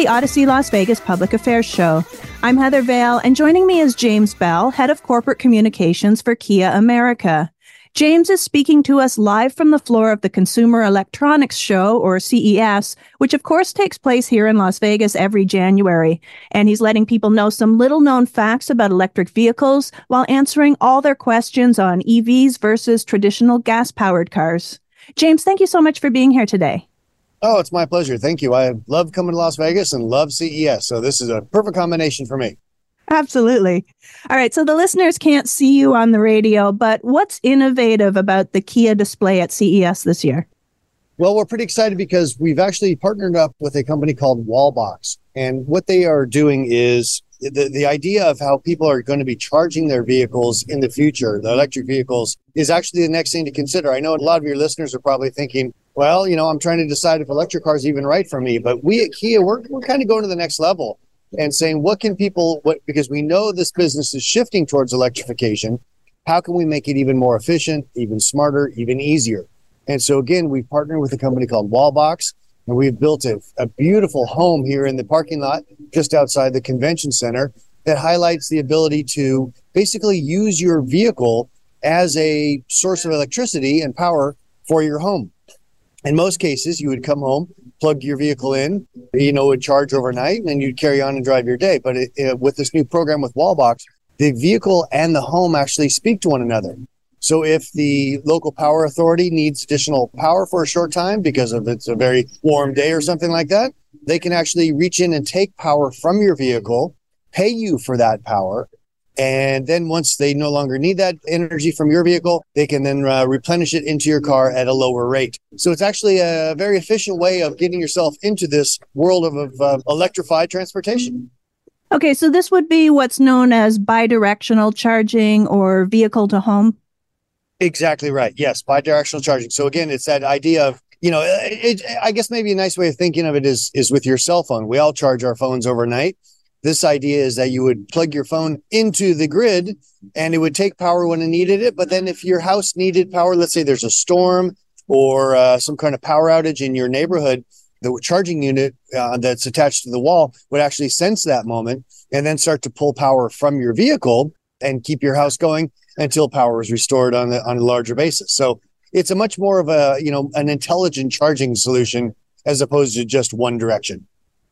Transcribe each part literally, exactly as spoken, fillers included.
the Odyssey Las Vegas Public Affairs Show. I'm Heather Vale, and joining me is James Bell, Head of Corporate Communications for Kia America. James is speaking to us live from the floor of the Consumer Electronics Show, or C E S, which of course takes place here in Las Vegas every January. And he's letting people know some little-known facts about electric vehicles while answering all their questions on E Vs versus traditional gas-powered cars. James, thank you so much for being here today. Oh, it's my pleasure. Thank you. I love coming to Las Vegas and love C E S, so this is a perfect combination for me. Absolutely. All right, so the listeners can't see you on the radio, but what's innovative about the Kia display at C E S this year? Well, we're pretty excited because we've actually partnered up with a company called Wallbox, and what they are doing is the, the idea of how people are going to be charging their vehicles in the future, the electric vehicles, is actually the next thing to consider. I know a lot of your listeners are probably thinking, well, you know, I'm trying to decide if electric cars are even right for me, but we at Kia, we're, we're kind of going to the next level and saying, what can people, what, because we know this business is shifting towards electrification, how can we make it even more efficient, even smarter, even easier? And so again, we've partnered with a company called Wallbox, and we've built a, a beautiful home here in the parking lot just outside the convention center that highlights the ability to basically use your vehicle as a source of electricity and power for your home. In most cases, you would come home, plug your vehicle in, you know, it would charge overnight, and then you'd carry on and drive your day. But it, it, with this new program with Wallbox, the vehicle and the home actually speak to one another. So if the local power authority needs additional power for a short time because of it's a very warm day or something like that, they can actually reach in and take power from your vehicle, pay you for that power. And then once they no longer need that energy from your vehicle, they can then uh, replenish it into your car at a lower rate. So it's actually a very efficient way of getting yourself into this world of, of uh, electrified transportation. Okay, so this would be what's known as bidirectional charging or vehicle to home? Exactly right. Yes, bidirectional charging. So again, it's that idea of, you know, it, it, I guess maybe a nice way of thinking of it is, is with your cell phone. We all charge our phones overnight. This idea is that you would plug your phone into the grid and it would take power when it needed it. But then if your house needed power, let's say there's a storm or uh, some kind of power outage in your neighborhood, the charging unit uh, that's attached to the wall would actually sense that moment and then start to pull power from your vehicle and keep your house going until power is restored on, the, on a larger basis. So it's a much more of a, you know, an intelligent charging solution as opposed to just one direction.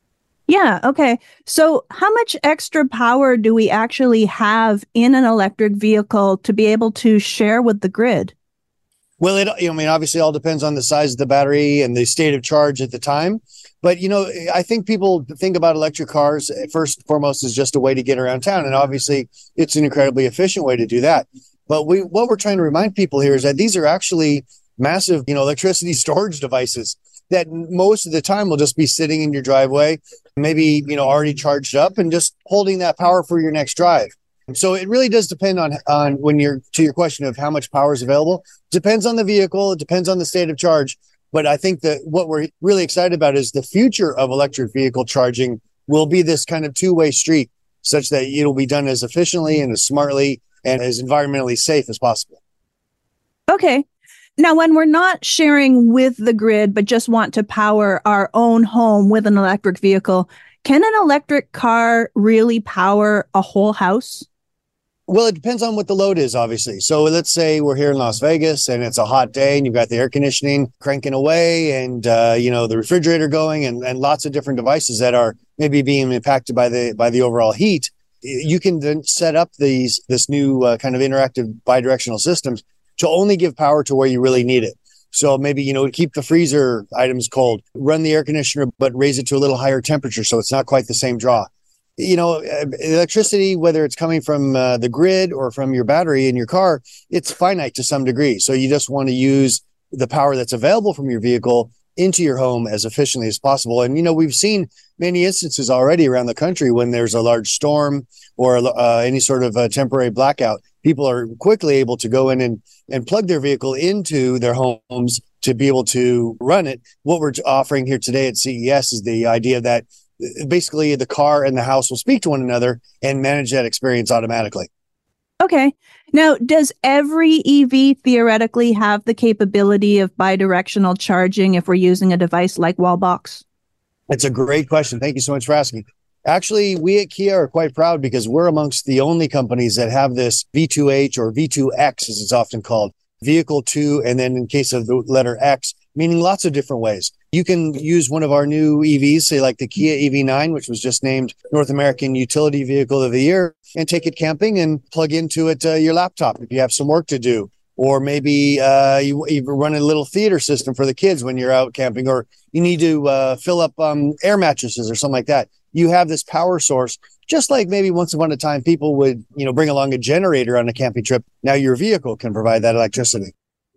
Yeah. Okay. So how much extra power do we actually have in an electric vehicle to be able to share with the grid? Well, it, I mean, obviously all depends on the size of the battery and the state of charge at the time. But, you know, I think people think about electric cars first and foremost as just a way to get around town. And obviously it's an incredibly efficient way to do that. But we, what we're trying to remind people here is that these are actually massive, you know, electricity storage devices that most of the time will just be sitting in your driveway, maybe, you know, already charged up and just holding that power for your next drive. So it really does depend on, on when you're to your question of how much power is available. Depends on the vehicle. It depends on the state of charge. But I think that what we're really excited about is the future of electric vehicle charging will be this kind of two-way street such that it'll be done as efficiently and as smartly and as environmentally safe as possible. Okay. Now, when we're not sharing with the grid, but just want to power our own home with an electric vehicle, can an electric car really power a whole house? Well, it depends on what the load is, obviously. So let's say we're here in Las Vegas and it's a hot day and you've got the air conditioning cranking away and, uh, you know, the refrigerator going and, and lots of different devices that are maybe being impacted by the by the overall heat. You can then set up these this new uh, kind of interactive bidirectional systems to only give power to where you really need it. So maybe, you know, keep the freezer items cold, run the air conditioner, but raise it to a little higher temperature so it's not quite the same draw. You know, electricity, whether it's coming from uh, the grid or from your battery in your car, it's finite to some degree. So you just want to use the power that's available from your vehicle into your home as efficiently as possible. And, you know, we've seen many instances already around the country when there's a large storm or uh, any sort of a temporary blackout, people are quickly able to go in and, and plug their vehicle into their homes to be able to run it. What we're offering here today at C E S is the idea that basically the car and the house will speak to one another and manage that experience automatically. Okay. Now, does every E V theoretically have the capability of bidirectional charging if we're using a device like Wallbox? It's a great question. Thank you so much for asking. Actually, we at Kia are quite proud because we're amongst the only companies that have this V two H or V two X, as it's often called, vehicle two, and then in case of the letter X, meaning lots of different ways. You can use one of our new E Vs, say like the Kia E V nine, which was just named North American Utility Vehicle of the Year, and take it camping and plug into it uh, your laptop if you have some work to do. Or maybe uh, you, you run a little theater system for the kids when you're out camping, or you need to uh, fill up um, air mattresses or something like that. You have this power source, just like maybe once upon a time people would, you know, bring along a generator on a camping trip. Now your vehicle can provide that electricity.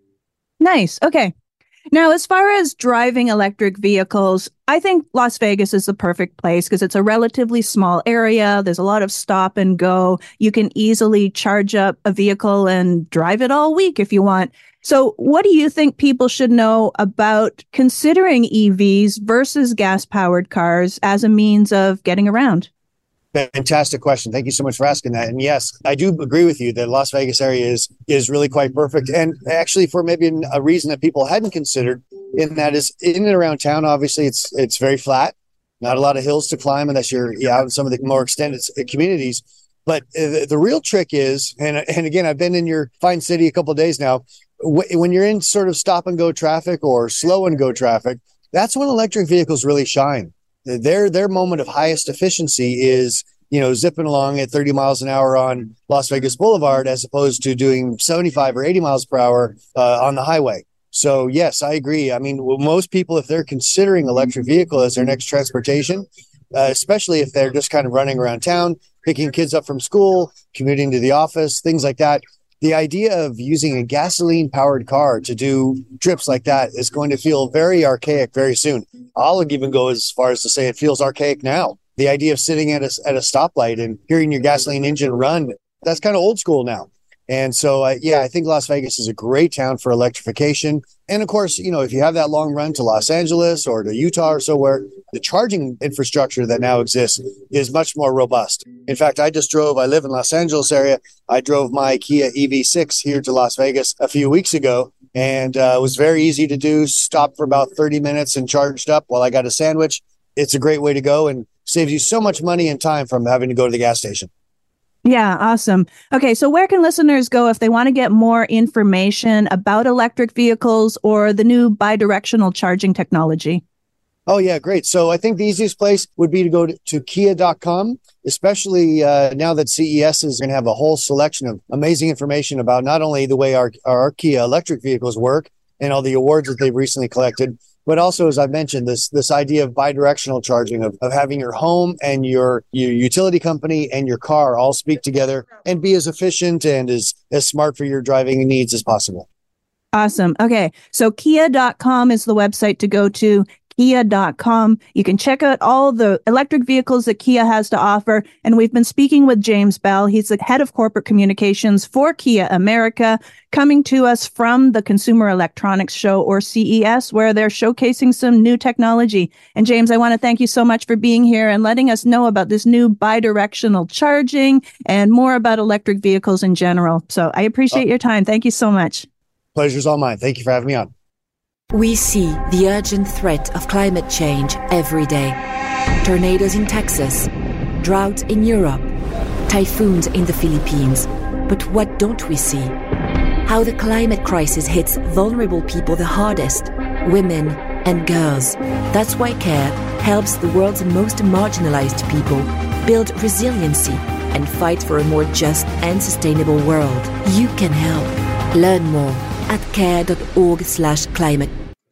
Nice. Okay. Now, as far as driving electric vehicles, I think Las Vegas is the perfect place because it's a relatively small area. There's a lot of stop and go. You can easily charge up a vehicle and drive it all week if you want. So what do you think people should know about considering E Vs versus gas-powered cars as a means of getting around? Fantastic question. Thank you so much for asking that. And yes, I do agree with you that Las Vegas area is is really quite perfect. And actually, for maybe a reason that people hadn't considered, in that is in and around town, obviously, it's it's very flat, not a lot of hills to climb unless you're yeah, out in some of the more extended communities. But the, the real trick is, and and again, I've been in your fine city a couple of days now. When you're in sort of stop and go traffic or slow and go traffic, that's when electric vehicles really shine. Their their moment of highest efficiency is, you know, zipping along at thirty miles an hour on Las Vegas Boulevard as opposed to doing seventy-five or eighty miles per hour uh, on the highway. So, yes, I agree. I mean, well, most people, if they're considering electric vehicle as their next transportation, uh, especially if they're just kind of running around town, picking kids up from school, commuting to the office, things like that, the idea of using a gasoline-powered car to do trips like that is going to feel very archaic very soon. I'll even go as far as to say it feels archaic now. The idea of sitting at a, at a stoplight and hearing your gasoline engine run, that's kind of old school now. And so, uh, yeah, I think Las Vegas is a great town for electrification. And of course, you know, if you have that long run to Los Angeles or to Utah or somewhere, the charging infrastructure that now exists is much more robust. In fact, I just drove, I live in Los Angeles area. I drove my Kia E V six here to Las Vegas a few weeks ago, and uh, it was very easy to do. Stopped for about thirty minutes and charged up while I got a sandwich. It's a great way to go and saves you so much money and time from having to go to the gas station. Yeah, awesome. Okay, so where can listeners go if they want to get more information about electric vehicles or the new bidirectional charging technology? Oh, yeah, great. So I think the easiest place would be to go to, to kia dot com, especially uh, now that C E S is going to have a whole selection of amazing information about not only the way our, our Kia electric vehicles work and all the awards that they've recently collected, but also, as I mentioned, this this idea of bidirectional charging, of, of having your home and your, your utility company and your car all speak together and be as efficient and as, as smart for your driving needs as possible. Awesome. Okay, so kia dot com is the website to go to. kia dot com. You can check out all the electric vehicles that Kia has to offer. And we've been speaking with James Bell. He's the head of corporate communications for Kia America, coming to us from the Consumer Electronics Show, or C E S, where they're showcasing some new technology. And James, I want to thank you so much for being here and letting us know about this new bidirectional charging and more about electric vehicles in general. So I appreciate your time. Thank you so much. Pleasure's all mine. Thank you for having me on. We see the urgent threat of climate change every day. Tornadoes in Texas, drought in Europe, typhoons in the Philippines. But what don't we see? How the climate crisis hits vulnerable people the hardest, women and girls. That's why CARE helps the world's most marginalized people build resiliency and fight for a more just and sustainable world. You can help. Learn more at care.org slash climate.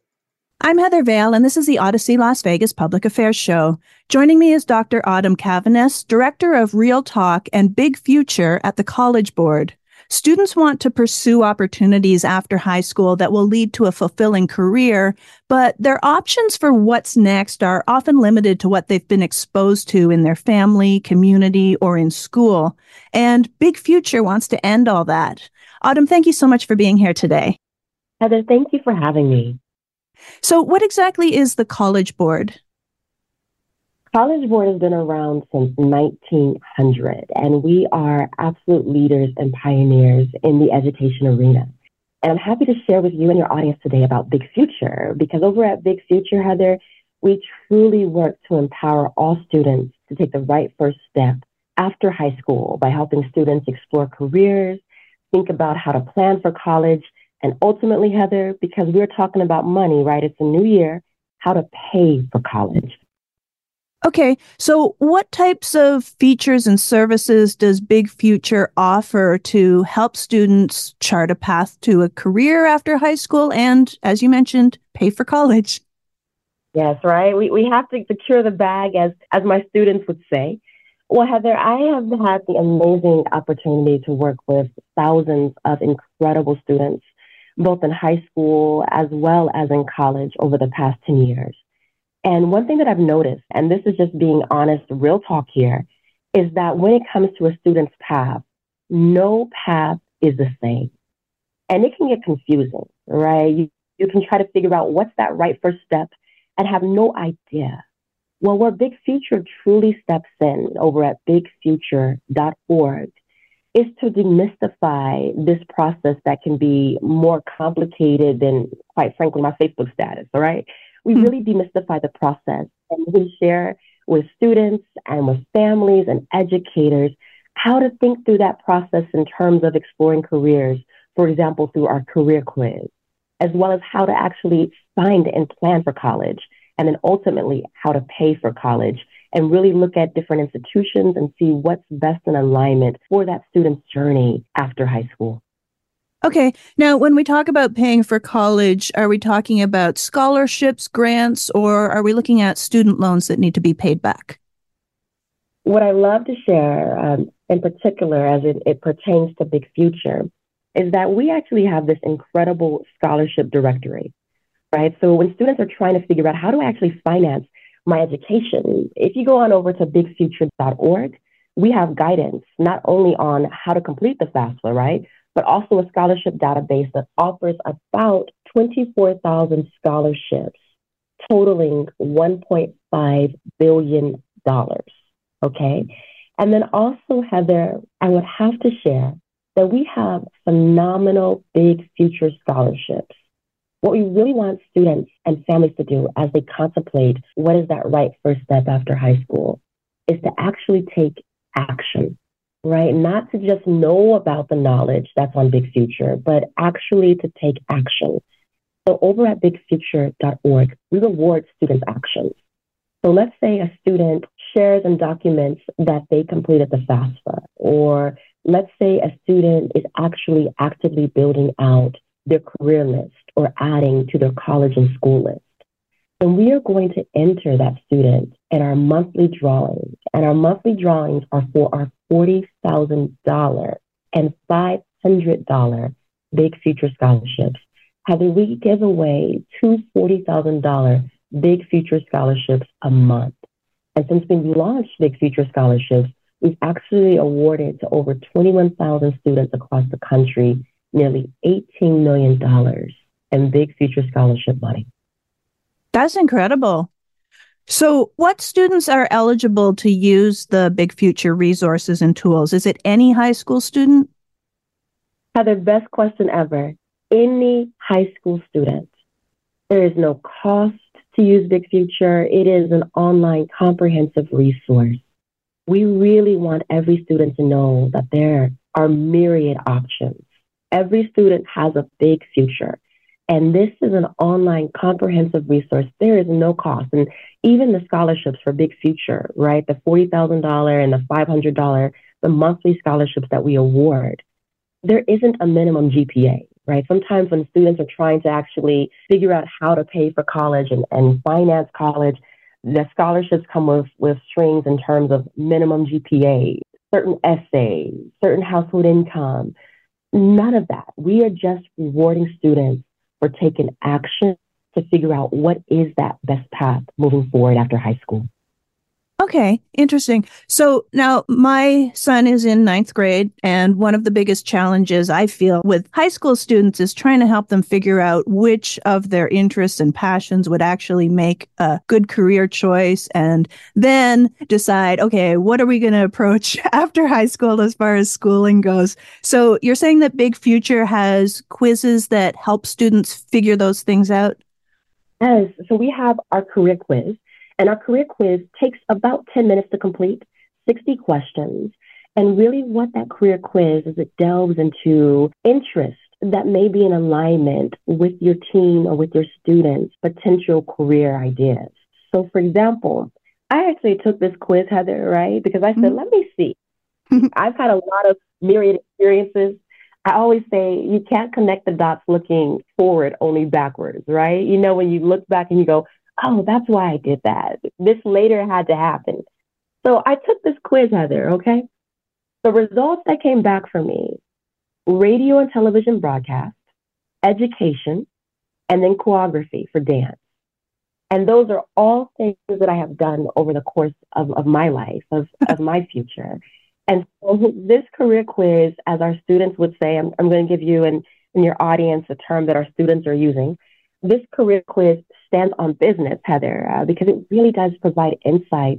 I'm Heather Vale, and this is the Odyssey Las Vegas Public Affairs Show. Joining me is Doctor Autumn Cavanis, Director of Real Talk and Big Future at the College Board. Students want to pursue opportunities after high school that will lead to a fulfilling career, but their options for what's next are often limited to what they've been exposed to in their family, community, or in school. And Big Future wants to end all that. Autumn, thank you so much for being here today. Heather, thank you for having me. So what exactly is the College Board? College Board has been around since nineteen hundred, and we are absolute leaders and pioneers in the education arena. And I'm happy to share with you and your audience today about Big Future, because over at Big Future, Heather, We truly work to empower all students to take the right first step after high school by helping students explore careers, think about how to plan for college, and ultimately, Heather, because we're talking about money, right? It's a new year, how to pay for college. Okay, so what types of features and services does Big Future offer to help students chart a path to a career after high school and, as you mentioned, pay for college? Yes, right. We we have to secure the bag, as as my students would say. Well, Heather, I have had the amazing opportunity to work with thousands of incredible students, both in high school as well as in college over the past ten years. And one thing that I've noticed, and this is just being honest, real talk here, is that when it comes to a student's path, no path is the same. And it can get confusing, right? You, you can try to figure out what's that right first step and have no idea. Well, where Big Future truly steps in over at big future dot org is to demystify this process that can be more complicated than, quite frankly, my Facebook status, all right? We really demystify the process, and we share with students and with families and educators how to think through that process in terms of exploring careers, for example, through our career quiz, as well as how to actually find and plan for college, and then ultimately how to pay for college, and really look at different institutions and see what's best in alignment for that student's journey after high school. Okay. Now, when we talk about paying for college, are we talking about scholarships, grants, or are we looking at student loans that need to be paid back? What I love to share, um, in particular, as it, it pertains to Big Future, is that we actually have this incredible scholarship directory, right? So when students are trying to figure out how do I actually finance my education, if you go on over to big future dot org, we have guidance not only on how to complete the FAFSA, right? But also a scholarship database that offers about twenty-four thousand scholarships totaling one point five billion dollars, okay? And then also, Heather, I would have to share that we have phenomenal Big Future scholarships. What we really want students and families to do as they contemplate what is that right first step after high school is to actually take action. Right? Not to just know about the knowledge that's on Big Future, but actually to take action. So over at big future dot org, we reward students' actions. So let's say a student shares and documents that they completed the FAFSA, or let's say a student is actually actively building out their career list or adding to their college and school list. And we are going to enter that student in our monthly drawings. And our monthly drawings are for our forty thousand dollars and five hundred dollars Big Future scholarships. Heather, we give away two forty thousand dollars Big Future scholarships a month. And since we launched Big Future scholarships, we've actually awarded to over twenty-one thousand students across the country nearly eighteen million dollars in Big Future scholarship money. That's incredible. So what students are eligible to use the Big Future resources and tools? Is it any high school student? Heather, best question ever. Any high school student. There is no cost to use Big Future. It is an online comprehensive resource. We really want every student to know that there are myriad options. Every student has a big future. And this is an online comprehensive resource. There is no cost. And even the scholarships for Big Future, right? The forty thousand dollars and the five hundred dollars, the monthly scholarships that we award, there isn't a minimum G P A, right? Sometimes when students are trying to actually figure out how to pay for college and, and finance college, the scholarships come with, with strings in terms of minimum G P A, certain essays, certain household income. None of that. We are just rewarding students for taking action to figure out what is that best path moving forward after high school. Okay, interesting. So now my son is in ninth grade, and one of the biggest challenges I feel with high school students is trying to help them figure out which of their interests and passions would actually make a good career choice, and then decide, okay, what are we going to approach after high school as far as schooling goes? So you're saying that Big Future has quizzes that help students figure those things out? Yes, so we have our career quiz, and our career quiz takes about ten minutes to complete, sixty questions. And really what that career quiz is, it delves into interest that may be in alignment with your teen or with your students' potential career ideas. So for example, I actually took this quiz, Heather, right? Because I said, mm-hmm. let me see. I've had a lot of myriad experiences. I always say you can't connect the dots looking forward, only backwards, right? You know, when you look back and you go, oh, that's why I did that. This later had to happen. So I took this quiz, Heather, okay? The results that came back for me: radio and television broadcast, education, and then choreography for dance. And those are all things that I have done over the course of, of my life, of, of my future. And so this career quiz, as our students would say, I'm, I'm going to give you and, and your audience a term that our students are using. This career quiz stands on business, Heather, uh, because it really does provide insight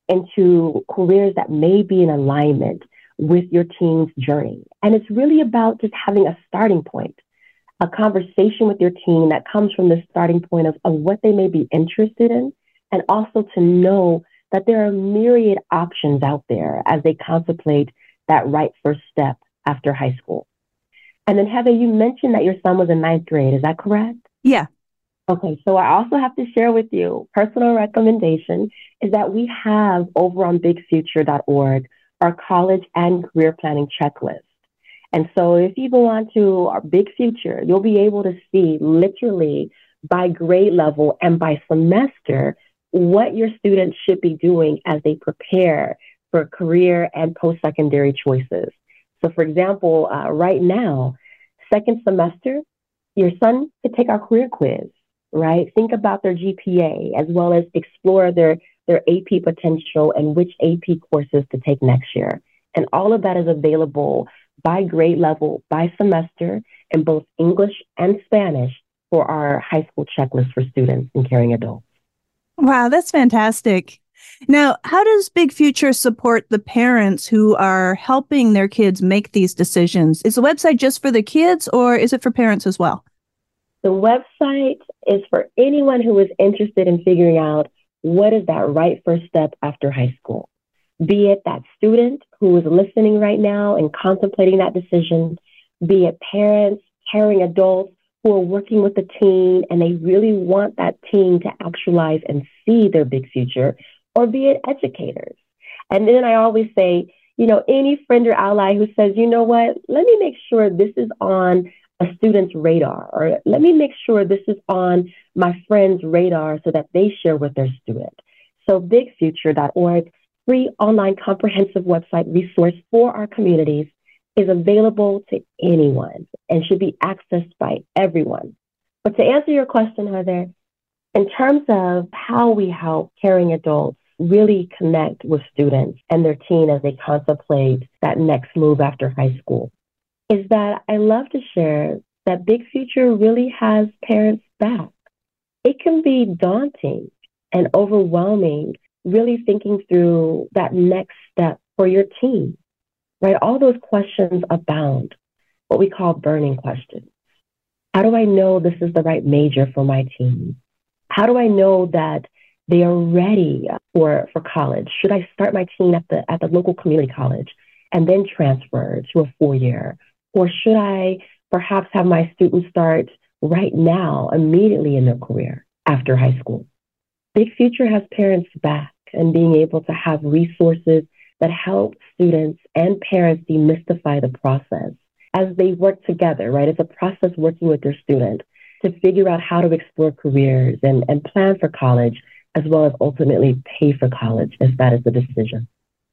into careers that may be in alignment with your teen's journey. And it's really about just having a starting point, a conversation with your teen that comes from the starting point of, of what they may be interested in, and also to know that there are myriad options out there as they contemplate that right first step after high school. And then Heather, you mentioned that your son was in ninth grade. Is that correct? Yeah. Okay, so I also have to share with you, personal recommendation is that we have over on big future dot org our college and career planning checklist. And so if you go on to our Big Future, you'll be able to see literally by grade level and by semester what your students should be doing as they prepare for career and post-secondary choices. So for example, uh, right now, second semester, your son could take our career quiz, right? Think about their G P A as well as explore their their A P potential and which A P courses to take next year. And all of that is available by grade level, by semester, in both English and Spanish for our high school checklist for students and caring adults. Wow, that's fantastic. Now, how does Big Future support the parents who are helping their kids make these decisions? Is the website just for the kids or is it for parents as well? The website is for anyone who is interested in figuring out what is that right first step after high school? Be it that student who is listening right now and contemplating that decision, be it parents, caring adults who are working with the teen and they really want that teen to actualize and see their big future, or be it educators. And then I always say, you know, any friend or ally who says, you know what, let me make sure this is on a student's radar, or let me make sure this is on my friend's radar so that they share with their student. So big future dot org, free online comprehensive website resource for our communities, is available to anyone and should be accessed by everyone. But to answer your question, Heather, in terms of how we help caring adults really connect with students and their teen as they contemplate that next move after high school, is that I love to share that Big Future really has parents' back. It can be daunting and overwhelming, really thinking through that next step for your teen, right? All those questions abound, what we call burning questions. How do I know this is the right major for my teen? How do I know that they are ready for, for college? Should I start my teen at the, at the local community college and then transfer to a four-year? Or should I perhaps have my students start right now, immediately in their career after high school? Big Future has parents' back and being able to have resources that help students and parents demystify the process as they work together, right? It's a process working with their student to figure out how to explore careers and, and plan for college, as well as ultimately pay for college if that is the decision.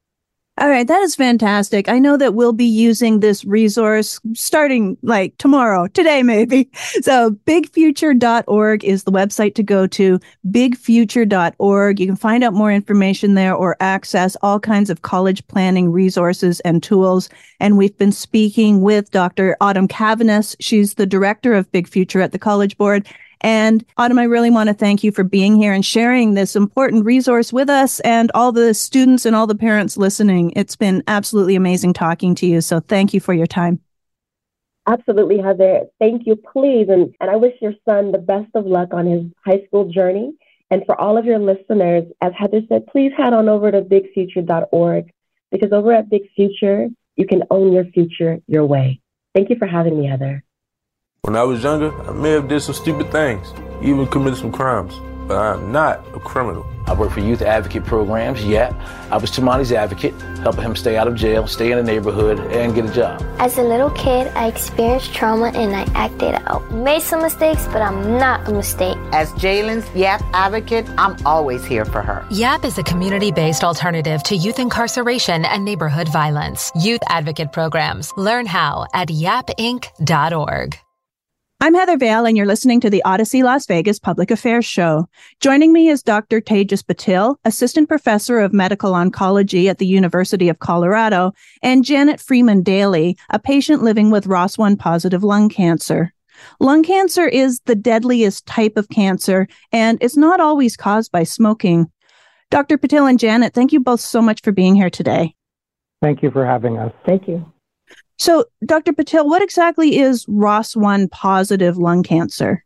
All right, that is fantastic. I know that we'll be using this resource starting like tomorrow, today maybe. So big future dot org is the website to go to, big future dot org. You can find out more information there or access all kinds of college planning resources and tools. And we've been speaking with Doctor Autumn Cavanis. She's the director of Big Future at the College Board. And Autumn, I really want to thank you for being here and sharing this important resource with us and all the students and all the parents listening. It's been absolutely amazing talking to you. So thank you for your time. Absolutely, Heather. Thank you, please. And, and I wish your son the best of luck on his high school journey. And for all of your listeners, as Heather said, please head on over to big future dot org, because over at Big Future, you can own your future your way. Thank you for having me, Heather. When I was younger, I may have did some stupid things, even committed some crimes, but I'm not a criminal. I work for youth advocate programs. Yeah, I was Tamani's advocate, helping him stay out of jail, stay in the neighborhood, and get a job. As a little kid, I experienced trauma and I acted out. Made some mistakes, but I'm not a mistake. As Jalen's YAP advocate, I'm always here for her. YAP is a community-based alternative to youth incarceration and neighborhood violence. Youth advocate programs. Learn how at yap inc dot org. I'm Heather Vale, and you're listening to the Odyssey Las Vegas Public Affairs Show. Joining me is Doctor Tejas Patil, Assistant Professor of Medical Oncology at the University of Colorado, and Janet Freeman Daly, a patient living with R O S one positive lung cancer. Lung cancer is the deadliest type of cancer, and it's not always caused by smoking. Doctor Patil and Janet, thank you both so much for being here today. Thank you for having us. Thank you. So, Doctor Patil, what exactly is R O S one positive lung cancer?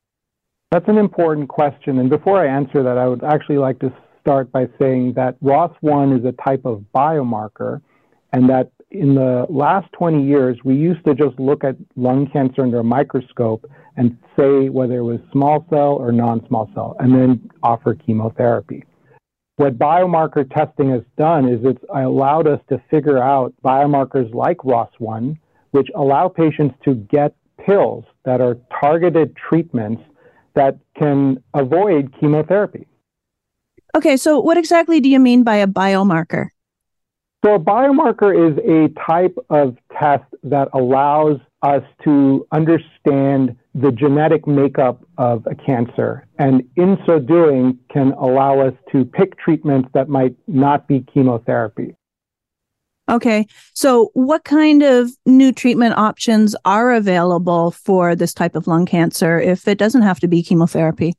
That's an important question. And before I answer that, I would actually like to start by saying that R O S one is a type of biomarker, and that in the last twenty years, we used to just look at lung cancer under a microscope and say whether it was small cell or non-small cell, and then offer chemotherapy. What biomarker testing has done is it's allowed us to figure out biomarkers like R O S one, which allow patients to get pills that are targeted treatments that can avoid chemotherapy. Okay, so what exactly do you mean by a biomarker? So a biomarker is a type of test that allows us to understand the genetic makeup of a cancer, and in so doing can allow us to pick treatments that might not be chemotherapy. Okay, so what kind of new treatment options are available for this type of lung cancer if it doesn't have to be chemotherapy?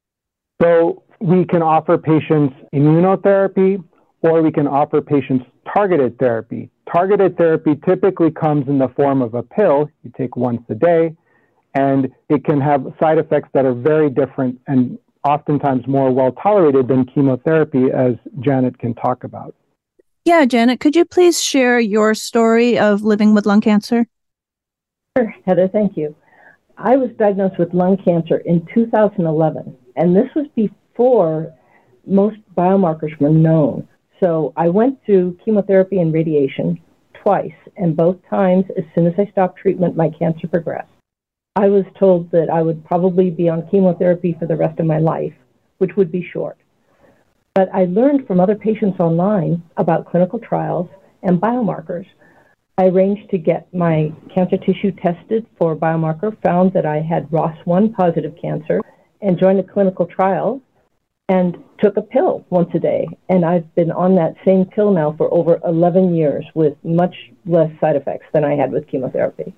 So we can offer patients immunotherapy, or we can offer patients targeted therapy. Targeted therapy typically comes in the form of a pill you take once a day, and it can have side effects that are very different and oftentimes more well tolerated than chemotherapy, as Janet can talk about. Yeah, Janet, could you please share your story of living with lung cancer? Sure, Heather, thank you. I was diagnosed with lung cancer in two thousand eleven, and this was before most biomarkers were known. So I went through chemotherapy and radiation twice, and both times, as soon as I stopped treatment, my cancer progressed. I was told that I would probably be on chemotherapy for the rest of my life, which would be short. But I learned from other patients online about clinical trials and biomarkers. I arranged to get my cancer tissue tested for a biomarker, found that I had R O S one positive cancer, and joined a clinical trial and took a pill once a day. And I've been on that same pill now for over eleven years with much less side effects than I had with chemotherapy.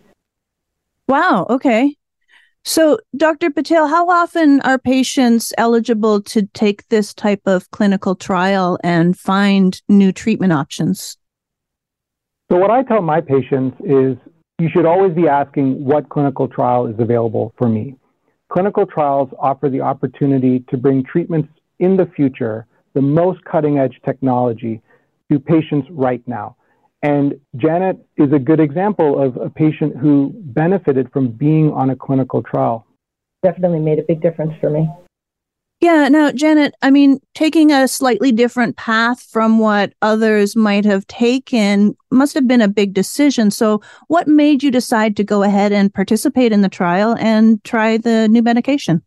Wow, okay. So, Doctor Patil, how often are patients eligible to take this type of clinical trial and find new treatment options? So what I tell my patients is you should always be asking what clinical trial is available for me. Clinical trials offer the opportunity to bring treatments in the future, the most cutting-edge technology, to patients right now. And Janet is a good example of a patient who benefited from being on a clinical trial. Definitely made a big difference for me. Yeah. Now, Janet, I mean, taking a slightly different path from what others might have taken must have been a big decision. So what made you decide to go ahead and participate in the trial and try the new medication?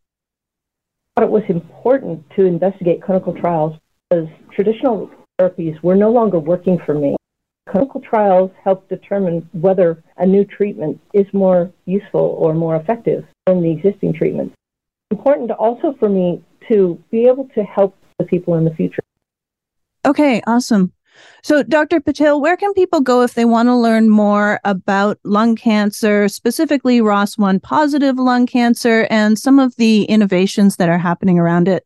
I thought it was important to investigate clinical trials because traditional therapies were no longer working for me. Clinical trials help determine whether a new treatment is more useful or more effective than the existing treatment. It's important also for me to be able to help the people in the future. Okay, awesome. So, Doctor Patil, where can people go if they want to learn more about lung cancer, specifically R O S one positive lung cancer, and some of the innovations that are happening around it?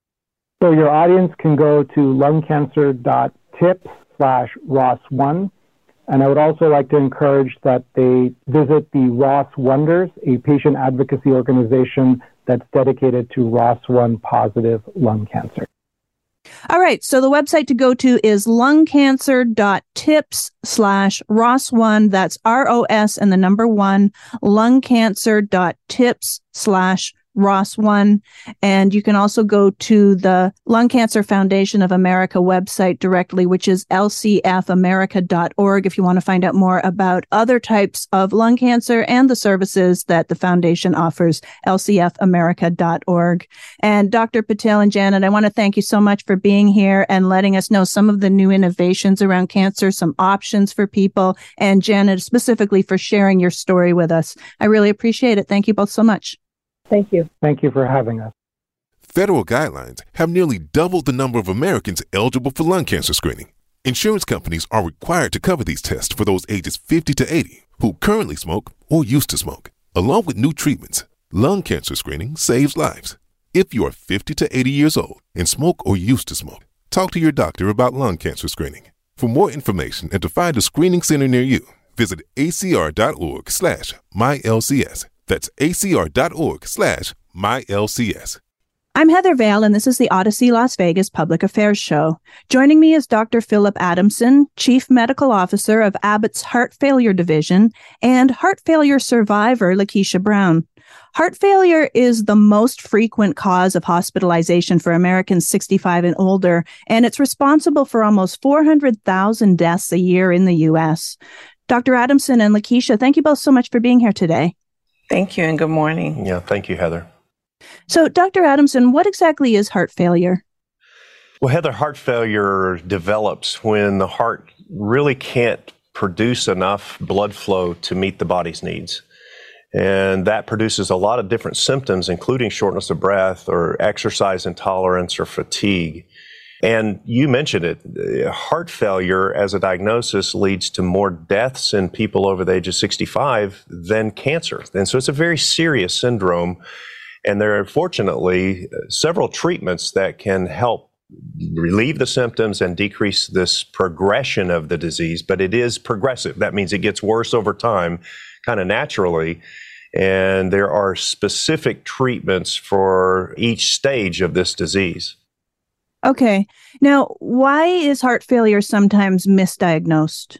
So your audience can go to lungcancer dot tips slash R O S one, And I would also like to encourage that they visit the R O S Wonders, a patient advocacy organization that's dedicated to R O S one positive lung cancer. All right. So the website to go to is lungcancer.tips slash ROS1. That's R O S and the number one, lungcancer.tips slash R O S one. And you can also go to the Lung Cancer Foundation of America website directly, which is L C F america dot org, if you want to find out more about other types of lung cancer and the services that the foundation offers, L C F america dot org. And Doctor Patel and Janet, I want to thank you so much for being here and letting us know some of the new innovations around cancer, some options for people, and Janet specifically for sharing your story with us. I really appreciate it. Thank you both so much. Thank you. Thank you for having us. Federal guidelines have nearly doubled the number of Americans eligible for lung cancer screening. Insurance companies are required to cover these tests for those ages fifty to eighty who currently smoke or used to smoke. Along with new treatments, lung cancer screening saves lives. If you are fifty to eighty years old and smoke or used to smoke, talk to your doctor about lung cancer screening. For more information and to find a screening center near you, visit acr.org slash MyLCS. That's acr.org slash MyLCS. I'm Heather Vale, and this is the Odyssey Las Vegas Public Affairs Show. Joining me is Doctor Philip Adamson, Chief Medical Officer of Abbott's Heart Failure Division, and heart failure survivor Lakeisha Brown. Heart failure is the most frequent cause of hospitalization for Americans sixty-five and older, and it's responsible for almost four hundred thousand deaths a year in the U S. Doctor Adamson and Lakeisha, thank you both so much for being here today. Thank you and good morning. Yeah, thank you, Heather. So, Doctor Adamson, what exactly is heart failure? Well, Heather, heart failure develops when the heart really can't produce enough blood flow to meet the body's needs. And that produces a lot of different symptoms, including shortness of breath or exercise intolerance or fatigue. And you mentioned it, heart failure as a diagnosis leads to more deaths in people over the age of sixty-five than cancer. And so it's a very serious syndrome. And there are, fortunately, several treatments that can help relieve the symptoms and decrease this progression of the disease. But it is progressive. That means it gets worse over time, kind of naturally. And there are specific treatments for each stage of this disease. Okay. Now, why is heart failure sometimes misdiagnosed?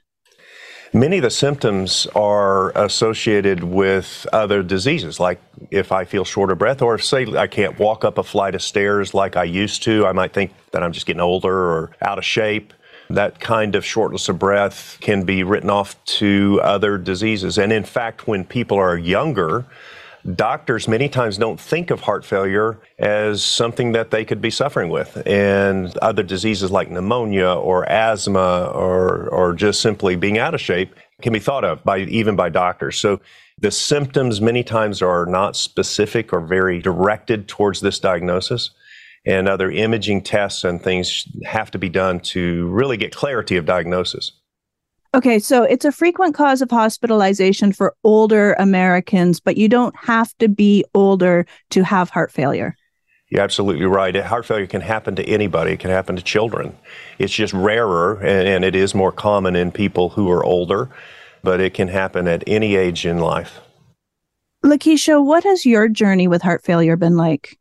Many of the symptoms are associated with other diseases, like if I feel short of breath, or if, say, I can't walk up a flight of stairs like I used to, I might think that I'm just getting older or out of shape. That kind of shortness of breath can be written off to other diseases. And in fact, when people are younger, doctors many times don't think of heart failure as something that they could be suffering with. And other diseases like pneumonia or asthma or or just simply being out of shape can be thought of by even by doctors. So the symptoms many times are not specific or very directed towards this diagnosis. And other imaging tests and things have to be done to really get clarity of diagnosis. Okay, so it's a frequent cause of hospitalization for older Americans, but you don't have to be older to have heart failure. You're absolutely right. Heart failure can happen to anybody. It can happen to children. It's just rarer, and, and it is more common in people who are older, but it can happen at any age in life. Lakeisha, what has your journey with heart failure been like?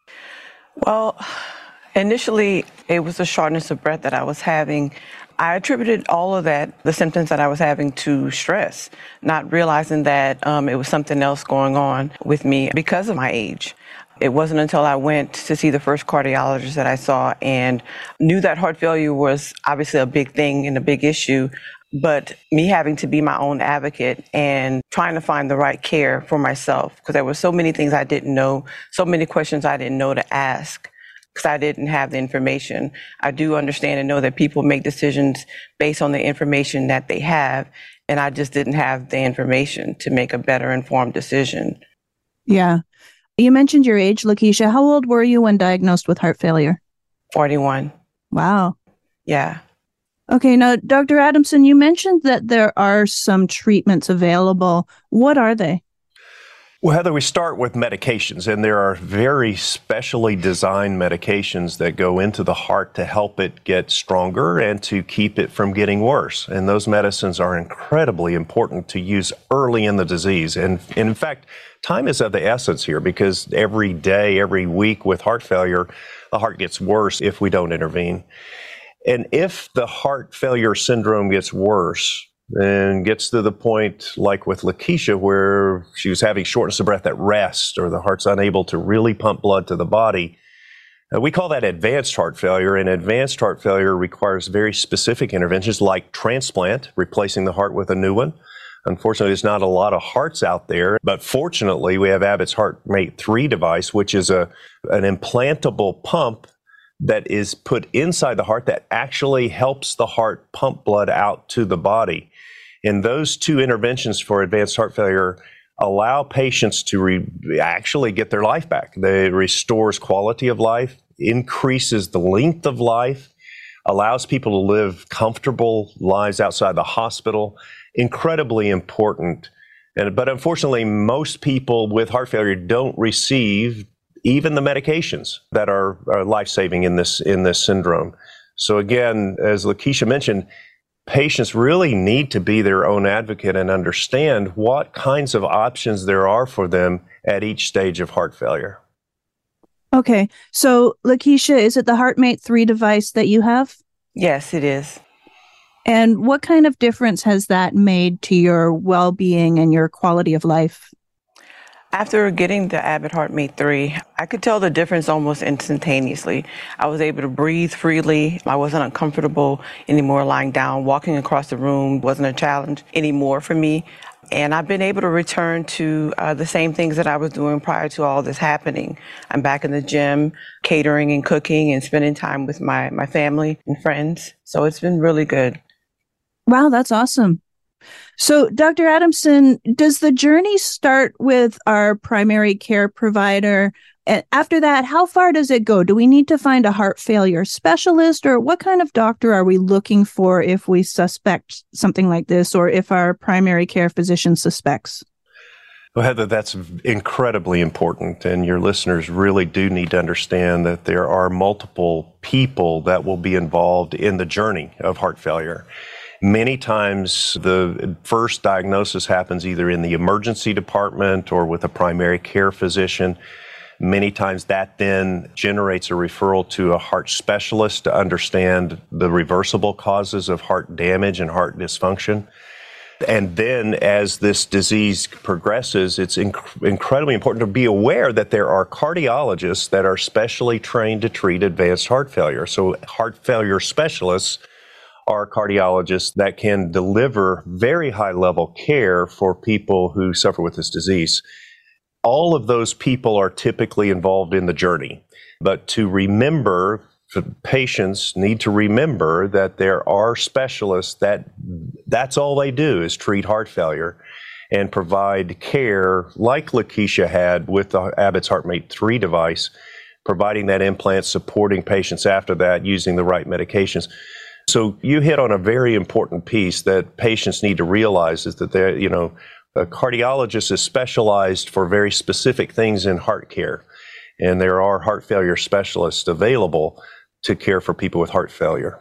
Well, initially, it was the shortness of breath that I was having. I attributed all of that, the symptoms that I was having, to stress, not realizing that um, it was something else going on with me because of my age. It wasn't until I went to see the first cardiologist that I saw and knew that heart failure was obviously a big thing and a big issue, but me having to be my own advocate and trying to find the right care for myself, because there were so many things I didn't know, so many questions I didn't know to ask, because I didn't have the information. I do understand and know that people make decisions based on the information that they have, and I just didn't have the information to make a better informed decision. Yeah. You mentioned your age, Lakeisha. How old were you when diagnosed with heart failure? forty-one. Wow. Yeah. Okay. Now, Doctor Adamson, you mentioned that there are some treatments available. What are they? Well, Heather, we start with medications, and there are very specially designed medications that go into the heart to help it get stronger and to keep it from getting worse. And those medicines are incredibly important to use early in the disease. And, and in fact, time is of the essence here, because every day, every week with heart failure, the heart gets worse if we don't intervene. And if the heart failure syndrome gets worse, and gets to the point like with Lakeisha, where she was having shortness of breath at rest, or the heart's unable to really pump blood to the body. Uh, we call that advanced heart failure, and advanced heart failure requires very specific interventions like transplant, replacing the heart with a new one. Unfortunately, there's not a lot of hearts out there, but fortunately, we have Abbott's HeartMate three device, which is a an implantable pump that is put inside the heart that actually helps the heart pump blood out to the body. And those two interventions for advanced heart failure allow patients to re- actually get their life back. They restores quality of life, increases the length of life, allows people to live comfortable lives outside the hospital. Incredibly important. And, but unfortunately, most people with heart failure don't receive even the medications that are, are life-saving in this in this syndrome. So again, as Lakeisha mentioned, patients really need to be their own advocate and understand what kinds of options there are for them at each stage of heart failure. Okay, so Lakeisha, is it the HeartMate three device that you have? Yes, it is. And what kind of difference has that made to your well-being and your quality of life? After getting the Abbott HeartMate three, I could tell the difference almost instantaneously. I was able to breathe freely. I wasn't uncomfortable anymore lying down. Walking across the room wasn't a challenge anymore for me. And I've been able to return to uh, the same things that I was doing prior to all this happening. I'm back in the gym, catering and cooking and spending time with my, my family and friends. So it's been really good. Wow, that's awesome. So, Doctor Adamson, does the journey start with our primary care provider? And after that, how far does it go? Do we need to find a heart failure specialist, or what kind of doctor are we looking for if we suspect something like this, or if our primary care physician suspects? Well, Heather, that's incredibly important, and your listeners really do need to understand that there are multiple people that will be involved in the journey of heart failure. Many times the first diagnosis happens either in the emergency department or with a primary care physician. Many times that then generates a referral to a heart specialist to understand the reversible causes of heart damage and heart dysfunction. And then as this disease progresses, it's inc- incredibly important to be aware that there are cardiologists that are specially trained to treat advanced heart failure. So heart failure specialists are cardiologists that can deliver very high-level care for people who suffer with this disease. All of those people are typically involved in the journey. But to remember, patients need to remember that there are specialists that that's all they do is treat heart failure and provide care like Lakeisha had with the Abbott's HeartMate three device, providing that implant, supporting patients after that, using the right medications. So you hit on a very important piece that patients need to realize is that they're, you know, a cardiologist is specialized for very specific things in heart care. And there are heart failure specialists available to care for people with heart failure.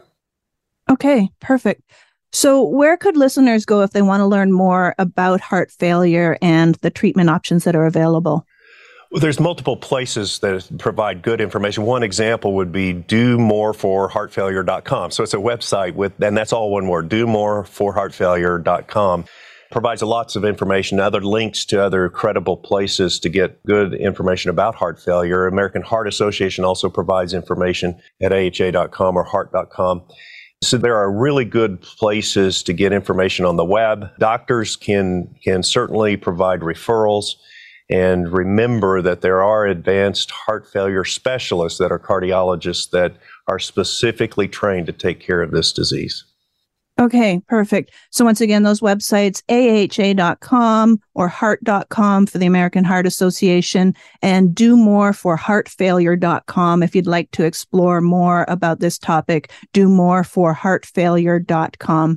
Okay, perfect. So where could listeners go if they want to learn more about heart failure and the treatment options that are available? Well, there's multiple places that provide good information. One example would be do more for heart failure dot com. So it's a website with, and that's all one word, do more for heart failure dot com. Provides lots of information, other links to other credible places to get good information about heart failure. American Heart Association also provides information at A H A dot com or heart dot com. So there are really good places to get information on the web. Doctors can can certainly provide referrals. And remember that there are advanced heart failure specialists that are cardiologists that are specifically trained to take care of this disease. Okay, perfect. So once again, those websites, A H A dot com or heart dot com for the American Heart Association, and do more for heart failure dot com if you'd like to explore more about this topic, do more for heart failure dot com.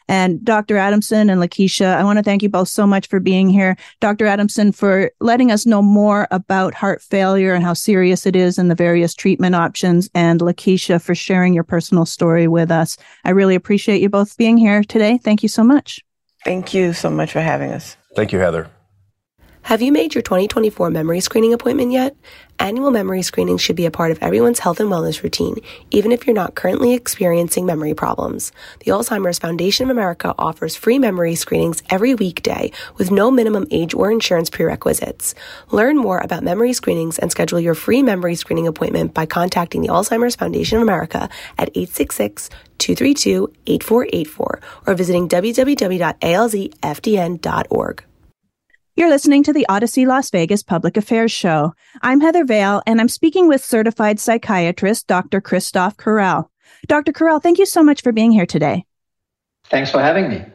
And Doctor Adamson and Lakeisha, I want to thank you both so much for being here. Doctor Adamson, for letting us know more about heart failure and how serious it is and the various treatment options. And Lakeisha, for sharing your personal story with us. I really appreciate you both being here today. Thank you so much. Thank you so much for having us. Thank you, Heather. Have you made your twenty twenty-four memory screening appointment yet? Annual memory screening should be a part of everyone's health and wellness routine, even if you're not currently experiencing memory problems. The Alzheimer's Foundation of America offers free memory screenings every weekday with no minimum age or insurance prerequisites. Learn more about memory screenings and schedule your free memory screening appointment by contacting the Alzheimer's Foundation of America at eight six six, two three two, eight four eight four or visiting w w w dot a l z f d n dot org. You're listening to the Odyssey Las Vegas Public Affairs Show. I'm Heather Vale, and I'm speaking with certified psychiatrist Doctor Christoph Correll. Doctor Correll, thank you so much for being here today. Thanks for having me.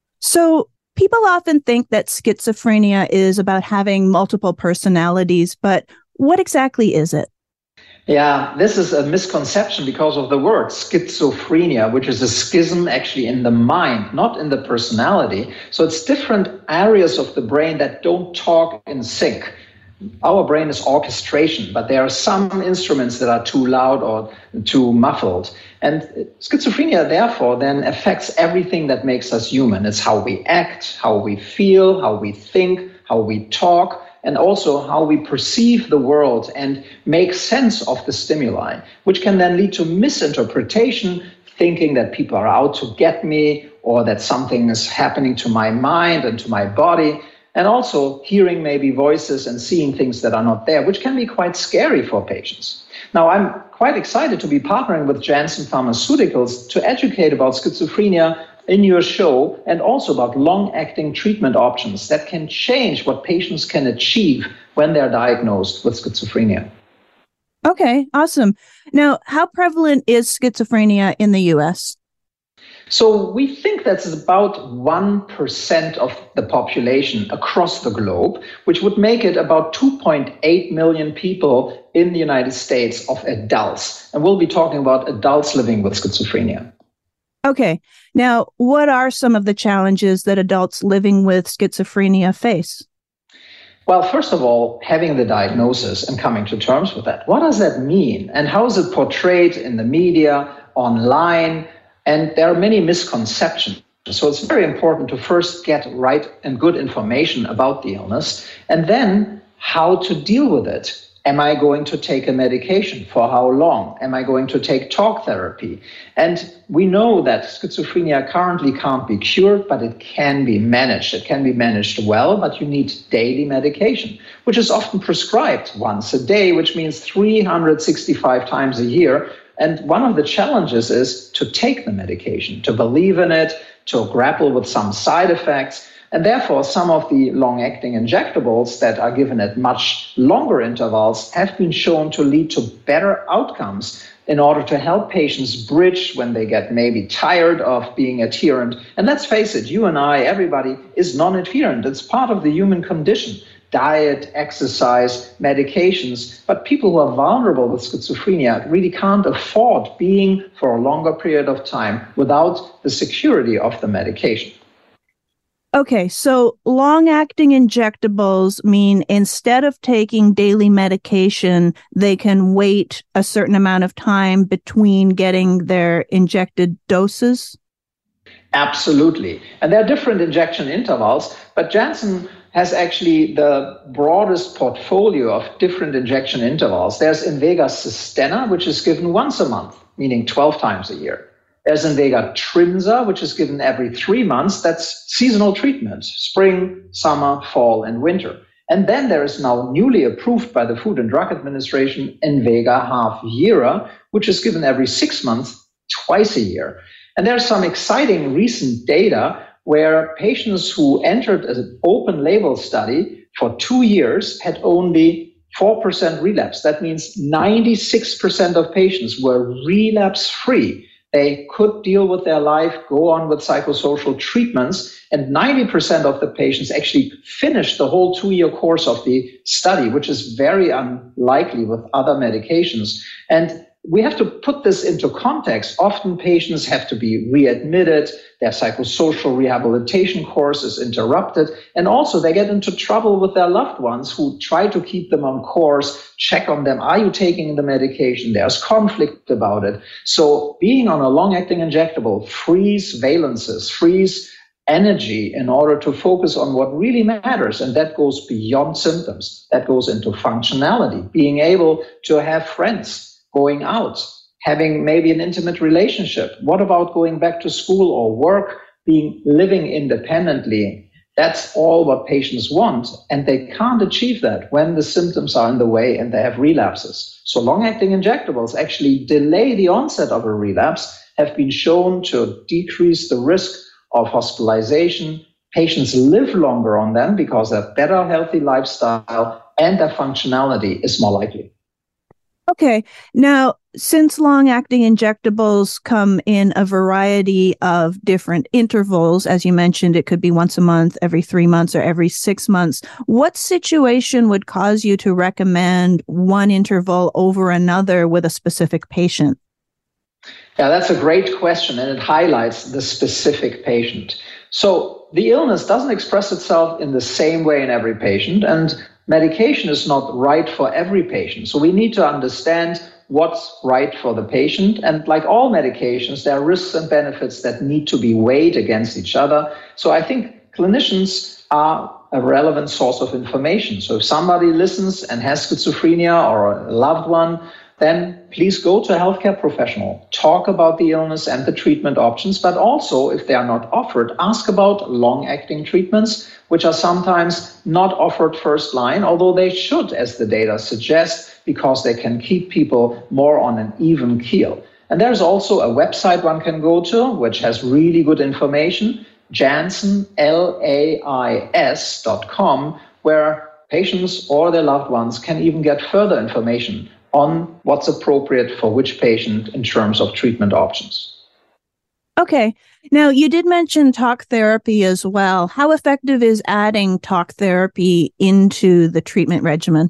So, people often think that schizophrenia is about having multiple personalities, but what exactly is it? Yeah, this is a misconception because of the word schizophrenia, which is a schism actually in the mind, not in the personality. So it's different areas of the brain that don't talk in sync. Our brain is orchestration, but there are some instruments that are too loud or too muffled. And schizophrenia, therefore, then affects everything that makes us human. It's how we act, how we feel, how we think, how we talk, and also how we perceive the world and make sense of the stimuli, which can then lead to misinterpretation, thinking that people are out to get me or that something is happening to my mind and to my body, and also hearing maybe voices and seeing things that are not there, which can be quite scary for patients. Now, I'm quite excited to be partnering with Janssen Pharmaceuticals to educate about schizophrenia in your show, and also about long-acting treatment options that can change what patients can achieve when they're diagnosed with schizophrenia. Okay, awesome. Now, how prevalent is schizophrenia in the U S? So we think that's about one percent of the population across the globe, which would make it about two point eight million people in the United States of adults. And we'll be talking about adults living with schizophrenia. Okay. Now, what are some of the challenges that adults living with schizophrenia face? Well, first of all, having the diagnosis and coming to terms with that. What does that mean? And how is it portrayed in the media, online? And there are many misconceptions. So it's very important to first get right and good information about the illness, and then how to deal with it. Am I going to take a medication? For how long? Am I going to take talk therapy? And we know that schizophrenia currently can't be cured, but it can be managed. It can be managed well, but you need daily medication, which is often prescribed once a day, which means three hundred sixty-five times a year. And one of the challenges is to take the medication, to believe in it, to grapple with some side effects. And therefore, some of the long-acting injectables that are given at much longer intervals have been shown to lead to better outcomes in order to help patients bridge when they get maybe tired of being adherent. And let's face it, you and I, everybody is non-adherent. It's part of the human condition. Diet, exercise, medications. But people who are vulnerable with schizophrenia really can't afford being for a longer period of time without the security of the medication. Okay, so long-acting injectables mean instead of taking daily medication, they can wait a certain amount of time between getting their injected doses? Absolutely. And there are different injection intervals, but Janssen has actually the broadest portfolio of different injection intervals. There's Invega Sustenna, which is given once a month, meaning twelve times a year. There's Invega Trinza, which is given every three months. That's seasonal treatment, spring, summer, fall, and winter. And then there is now newly approved by the Food and Drug Administration Invega Half-Yeara, which is given every six months, twice a year. And there's some exciting recent data where patients who entered an open label study for two years had only four percent relapse. That means ninety-six percent of patients were relapse-free. They could deal with their life, go on with psychosocial treatments, and ninety percent of the patients actually finished the whole two-year course of the study, which is very unlikely with other medications. And we have to put this into context. Often patients have to be readmitted, their psychosocial rehabilitation course is interrupted, and also they get into trouble with their loved ones who try to keep them on course, check on them. Are you taking the medication? There's conflict about it. So being on a long-acting injectable frees valences, frees energy in order to focus on what really matters. And that goes beyond symptoms. That goes into functionality, being able to have friends, going out, having maybe an intimate relationship. What about going back to school or work, being living independently? That's all what patients want, and they can't achieve that when the symptoms are in the way and they have relapses. So long-acting injectables actually delay the onset of a relapse, have been shown to decrease the risk of hospitalization. Patients live longer on them because they have better healthy lifestyle and their functionality is more likely. Okay. Now, since long-acting injectables come in a variety of different intervals, as you mentioned, it could be once a month, every three months, or every six months, what situation would cause you to recommend one interval over another with a specific patient? Yeah, that's a great question, and it highlights the specific patient. So the illness doesn't express itself in the same way in every patient, and medication is not right for every patient. So we need to understand what's right for the patient. And like all medications, there are risks and benefits that need to be weighed against each other. So I think clinicians are a relevant source of information. So if somebody listens and has schizophrenia or a loved one, then please go to a healthcare professional, talk about the illness and the treatment options, but also, if they are not offered, ask about long-acting treatments, which are sometimes not offered first line, although they should, as the data suggest, because they can keep people more on an even keel. And there's also a website one can go to, which has really good information, Janssen, L A I S dot com, where patients or their loved ones can even get further information on what's appropriate for which patient in terms of treatment options. Okay. Now, you did mention talk therapy as well. How effective is adding talk therapy into the treatment regimen?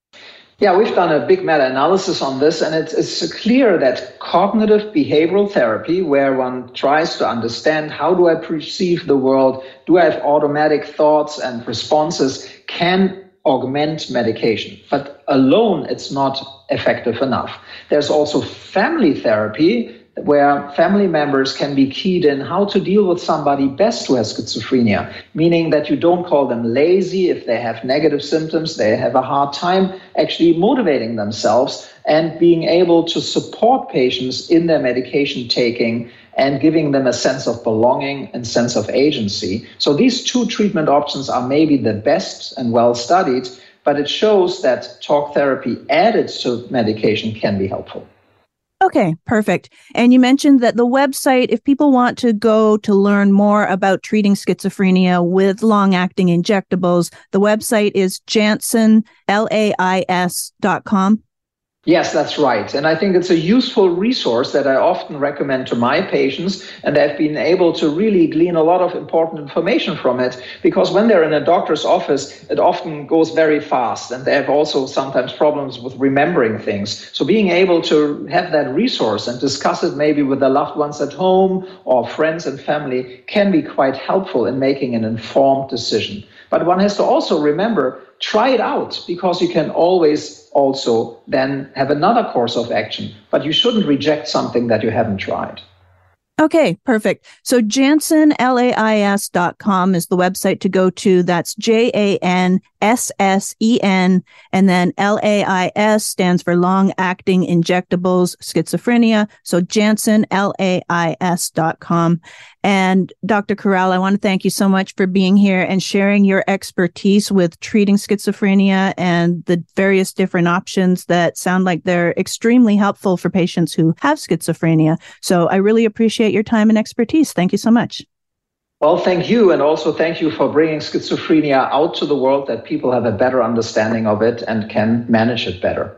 Yeah, we've done a big meta-analysis on this, and it's, it's clear that cognitive behavioral therapy, where one tries to understand how do I perceive the world, do I have automatic thoughts and responses, can augment medication. But alone, it's not effective enough. There's also family therapy, where family members can be keyed in how to deal with somebody best who has schizophrenia, meaning that you don't call them lazy if they have negative symptoms, they have a hard time actually motivating themselves, and being able to support patients in their medication taking and giving them a sense of belonging and sense of agency. So these two treatment options are maybe the best and well studied, but it shows that talk therapy added to medication can be helpful. Okay, perfect. And you mentioned that the website, if people want to go to learn more about treating schizophrenia with long-acting injectables, the website is Janssen, L A I S dot com. Yes, that's right. And I think it's a useful resource that I often recommend to my patients, and I've been able to really glean a lot of important information from it, because when they're in a doctor's office, it often goes very fast, and they have also sometimes problems with remembering things. So being able to have that resource and discuss it maybe with their loved ones at home or friends and family can be quite helpful in making an informed decision. But one has to also remember, try it out, because you can always also then have another course of action, but you shouldn't reject something that you haven't tried. Okay, perfect. So Janssen, L A I S dot com is the website to go to. That's J A N S S E N, and then L A I S stands for long-acting injectables schizophrenia. So Janssen, L A I S dot com. And Doctor Corral, I want to thank you so much for being here and sharing your expertise with treating schizophrenia and the various different options that sound like they're extremely helpful for patients who have schizophrenia. So I really appreciate your time and expertise. Thank you so much. Well, thank you. And also thank you for bringing schizophrenia out to the world, that people have a better understanding of it and can manage it better.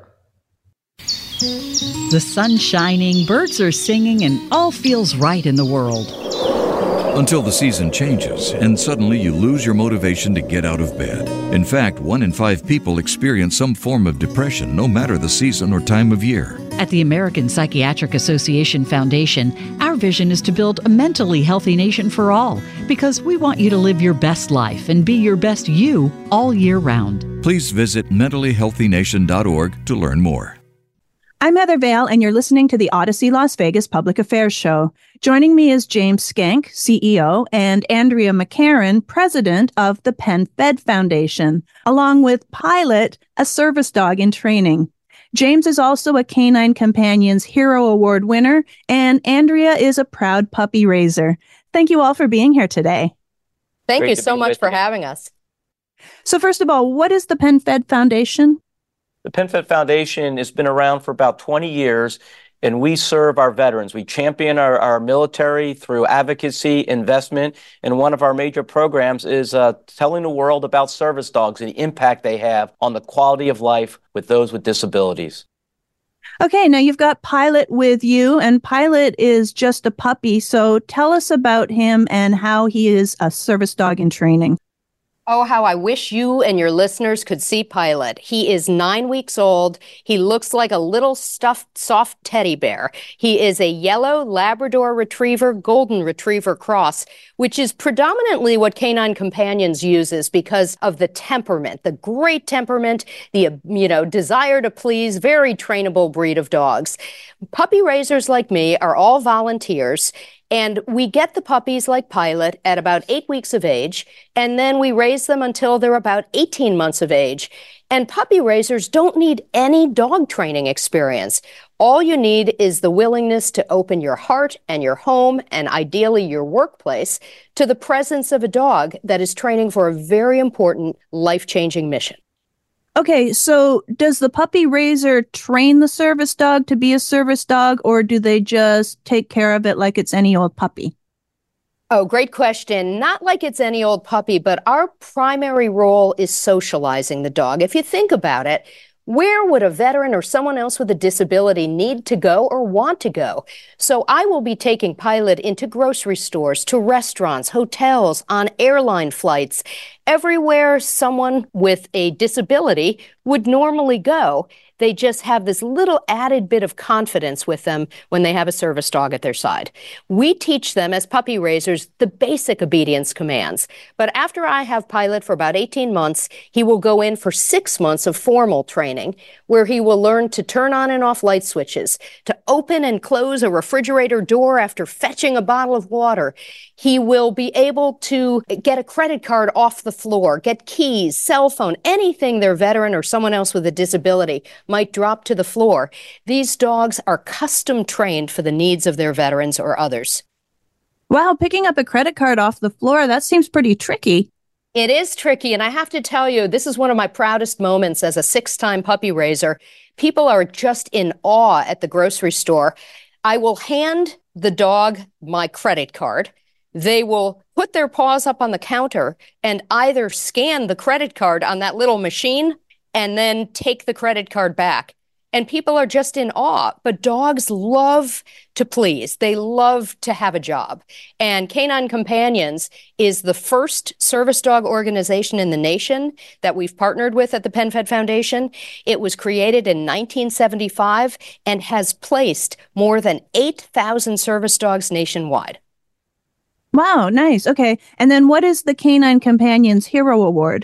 The sun's shining, birds are singing, and all feels right in the world. Until the season changes and suddenly you lose your motivation to get out of bed. In fact, one in five people experience some form of depression, no matter the season or time of year. At the American Psychiatric Association Foundation, our vision is to build a mentally healthy nation for all, because we want you to live your best life and be your best you all year round. Please visit mentally healthy nation dot org to learn more. I'm Heather Vale, and you're listening to the Odyssey Las Vegas Public Affairs Show. Joining me is James Schenck, C E O, and Andrea McCarron, President of the PenFed Foundation, along with Pilot, a service dog in training. James is also a Canine Companions Hero Award winner, and Andrea is a proud puppy raiser. Thank you all for being here today. Thank Great you so much for you. having us. So first of all, what is the PenFed Foundation? The PenFed Foundation has been around for about twenty years, and we serve our veterans. We champion our, our military through advocacy, investment, and one of our major programs is uh, telling the world about service dogs and the impact they have on the quality of life with those with disabilities. Okay, now you've got Pilot with you, and Pilot is just a puppy, so tell us about him and how he is a service dog in training. Oh, how I wish you and your listeners could see Pilot. He is nine weeks old. He looks like a little stuffed, soft teddy bear. He is a yellow Labrador Retriever, Golden Retriever cross, which is predominantly what Canine Companions uses because of the temperament, the great temperament, the, you know, desire to please, very trainable breed of dogs. Puppy raisers like me are all volunteers. And we get the puppies like Pilot at about eight weeks of age, and then we raise them until they're about eighteen months of age. And puppy raisers don't need any dog training experience. All you need is the willingness to open your heart and your home, and ideally your workplace, to the presence of a dog that is training for a very important, life-changing mission. Okay, so does the puppy raiser train the service dog to be a service dog, or do they just take care of it like it's any old puppy? Oh, great question. Not like it's any old puppy, but our primary role is socializing the dog. If you think about it, where would a veteran or someone else with a disability need to go or want to go? So I will be taking Pilot into grocery stores, to restaurants, hotels, on airline flights, everywhere someone with a disability would normally go. They just have this little added bit of confidence with them when they have a service dog at their side. We teach them as puppy raisers the basic obedience commands. But after I have Pilot for about eighteen months, he will go in for six months of formal training where he will learn to turn on and off light switches, to open and close a refrigerator door after fetching a bottle of water. He will be able to get a credit card off the floor, get keys, cell phone, anything their veteran or someone else with a disability might drop to the floor. These dogs are custom trained for the needs of their veterans or others. Wow, picking up a credit card off the floor, that seems pretty tricky. It is tricky, and I have to tell you, this is one of my proudest moments as a six-time puppy raiser. People are just in awe at the grocery store. I will hand the dog my credit card. They will put their paws up on the counter and either scan the credit card on that little machine and then take the credit card back. And people are just in awe. But dogs love to please. They love to have a job. And Canine Companions is the first service dog organization in the nation that we've partnered with at the PenFed Foundation. It was created in nineteen seventy-five and has placed more than eight thousand service dogs nationwide. Wow, nice. Okay. And then what is the Canine Companions Hero Award?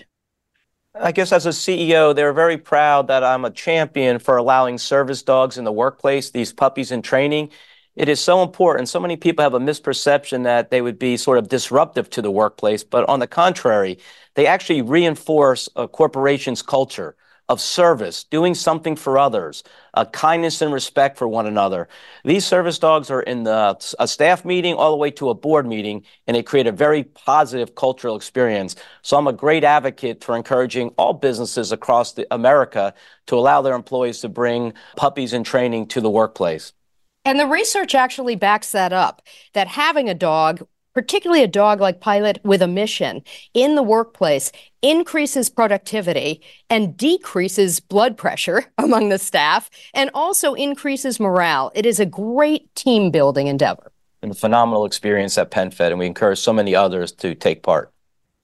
I guess as a C E O, they're very proud that I'm a champion for allowing service dogs in the workplace, these puppies in training. It is so important. So many people have a misperception that they would be sort of disruptive to the workplace, but on the contrary, they actually reinforce a corporation's culture of service, doing something for others, uh, kindness and respect for one another. These service dogs are in the, a staff meeting all the way to a board meeting, and they create a very positive cultural experience. So I'm a great advocate for encouraging all businesses across the America to allow their employees to bring puppies in training to the workplace. And the research actually backs that up, that having a dog, particularly a dog like Pilot with a mission in the workplace, increases productivity and decreases blood pressure among the staff and also increases morale. It is a great team building endeavor. And a phenomenal experience at PenFed, and we encourage so many others to take part.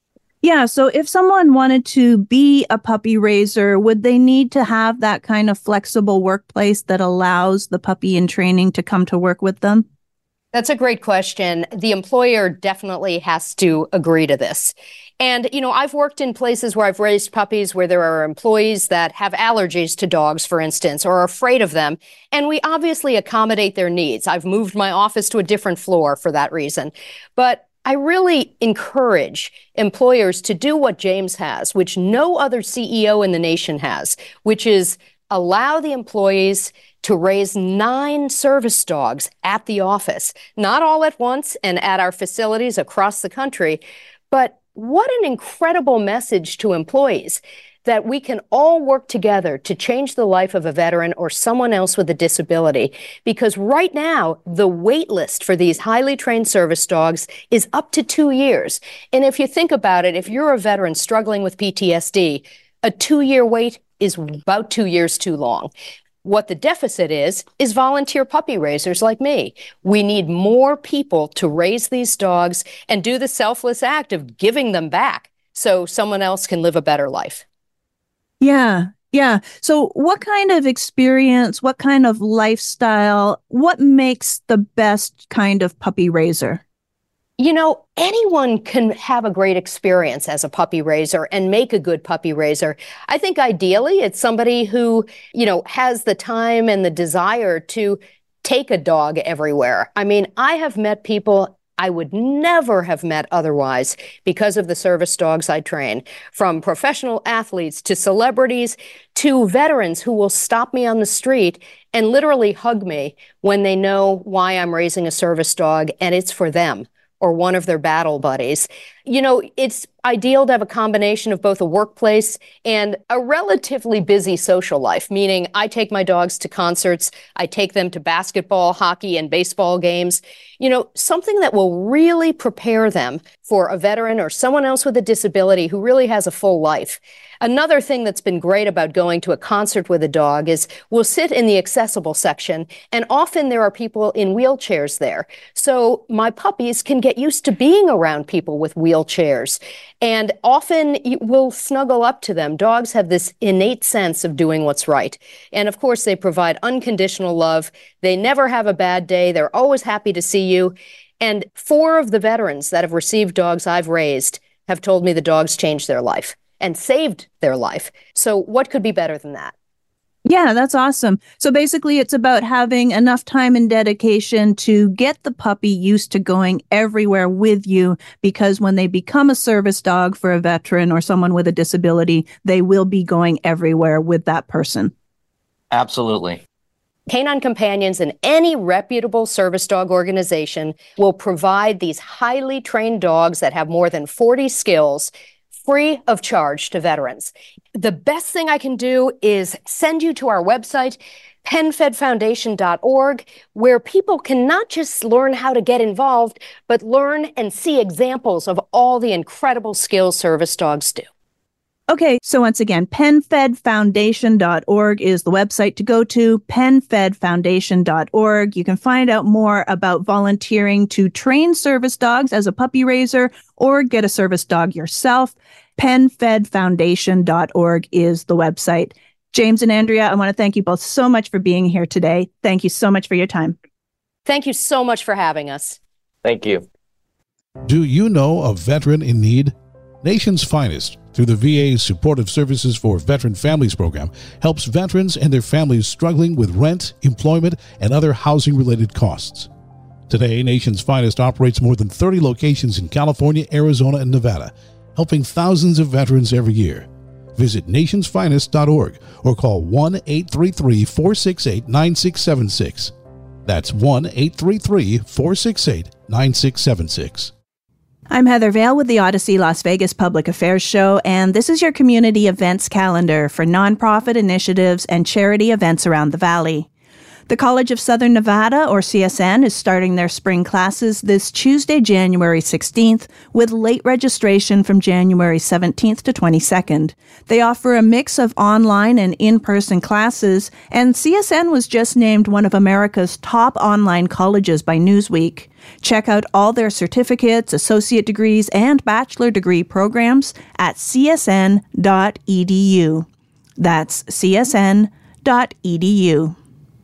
Yeah, so if someone wanted to be a puppy raiser, would they need to have that kind of flexible workplace that allows the puppy in training to come to work with them? That's a great question. The employer definitely has to agree to this. And, you know, I've worked in places where I've raised puppies where there are employees that have allergies to dogs, for instance, or are afraid of them. And we obviously accommodate their needs. I've moved my office to a different floor for that reason. But I really encourage employers to do what James has, which no other C E O in the nation has, which is allow the employees to raise nine service dogs at the office, not all at once and at our facilities across the country. But what an incredible message to employees that we can all work together to change the life of a veteran or someone else with a disability. Because right now, the wait list for these highly trained service dogs is up to two years. And if you think about it, if you're a veteran struggling with P T S D, a two-year wait is about two years too long. What the deficit is, is volunteer puppy raisers like me. We need more people to raise these dogs and do the selfless act of giving them back so someone else can live a better life. Yeah, yeah. So what kind of experience, what kind of lifestyle, what makes the best kind of puppy raiser? You know, anyone can have a great experience as a puppy raiser and make a good puppy raiser. I think ideally it's somebody who, you know, has the time and the desire to take a dog everywhere. I mean, I have met people I would never have met otherwise because of the service dogs I train, from professional athletes to celebrities to veterans who will stop me on the street and literally hug me when they know why I'm raising a service dog and it's for them or one of their battle buddies. You know, it's ideal to have a combination of both a workplace and a relatively busy social life, meaning I take my dogs to concerts, I take them to basketball, hockey, and baseball games. You know, something that will really prepare them for a veteran or someone else with a disability who really has a full life. Another thing that's been great about going to a concert with a dog is we'll sit in the accessible section, and often there are people in wheelchairs there. So my puppies can get used to being around people with wheelchairs, and often we'll snuggle up to them. Dogs have this innate sense of doing what's right. And of course, they provide unconditional love. They never have a bad day. They're always happy to see you. And four of the veterans that have received dogs I've raised have told me the dogs changed their life and saved their life. So what could be better than that? Yeah, that's awesome. So basically, it's about having enough time and dedication to get the puppy used to going everywhere with you, because when they become a service dog for a veteran or someone with a disability, they will be going everywhere with that person. Absolutely. Canine Companions and any reputable service dog organization will provide these highly trained dogs that have more than forty skills free of charge to veterans. The best thing I can do is send you to our website, pen fed foundation dot org, where people can not just learn how to get involved, but learn and see examples of all the incredible skills service dogs do. Okay, so once again, pen fed foundation dot org is the website to go to, pen fed foundation dot org. You can find out more about volunteering to train service dogs as a puppy raiser or get a service dog yourself. pen fed foundation dot org is the website. James and Andrea, I want to thank you both so much for being here today. Thank you so much for your time. Thank you so much for having us. Thank you. Do you know a veteran in need? Nation's Finest, through the V A's Supportive Services for Veteran Families program, helps veterans and their families struggling with rent, employment, and other housing-related costs. Today, Nation's Finest operates more than thirty locations in California, Arizona, and Nevada, helping thousands of veterans every year. Visit nations finest dot org or call one eight three three, four six eight, nine six seven six. That's one eight three three, four six eight, nine six seven six. I'm Heather Vale with the Odyssey Las Vegas Public Affairs Show, and this is your community events calendar for nonprofit initiatives and charity events around the Valley. The College of Southern Nevada, or C S N, is starting their spring classes this Tuesday, January sixteenth, with late registration from January seventeenth to twenty-second. They offer a mix of online and in-person classes, and C S N was just named one of America's top online colleges by Newsweek. Check out all their certificates, associate degrees, and bachelor degree programs at c s n dot e d u. That's c s n dot e d u.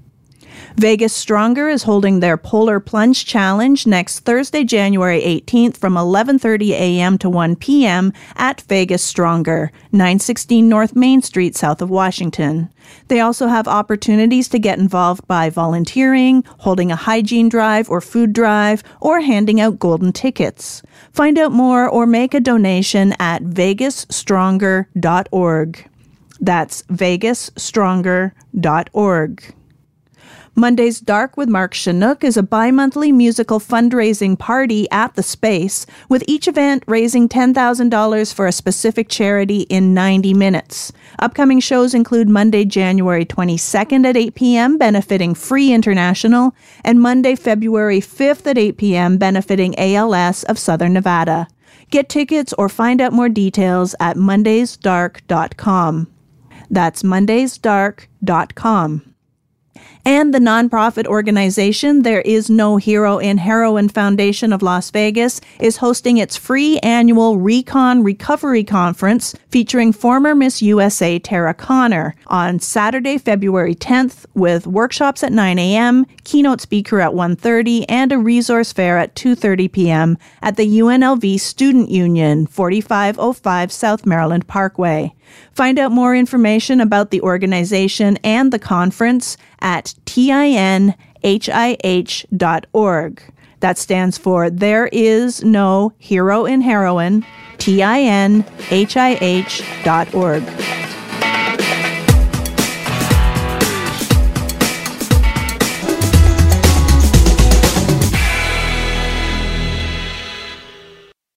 Vegas Stronger is holding their Polar Plunge Challenge next Thursday, January eighteenth from eleven thirty a.m. to one p.m. at Vegas Stronger, nine sixteen North Main Street, south of Washington. They also have opportunities to get involved by volunteering, holding a hygiene drive or food drive, or handing out golden tickets. Find out more or make a donation at vegas stronger dot org. That's vegas stronger dot org. Monday's Dark with Mark Chinook is a bi-monthly musical fundraising party at the Space, with each event raising ten thousand dollars for a specific charity in ninety minutes. Upcoming shows include Monday, January twenty-second at eight p.m. benefiting Free International, and Monday, February fifth at eight p.m. benefiting A L S of Southern Nevada. Get tickets or find out more details at mondays dark dot com. That's mondays dark dot com. And the nonprofit organization There Is No Hero in Heroin Foundation of Las Vegas is hosting its free annual Recon Recovery Conference featuring former Miss U S A Tara Conner on Saturday, February tenth, with workshops at nine a.m., keynote speaker at one thirty, and a resource fair at two thirty p.m. at the U N L V Student Union, forty-five oh five South Maryland Parkway. Find out more information about the organization and the conference at tin h i h dot org. That stands for There Is No Hero in Heroin, tin h i h dot org.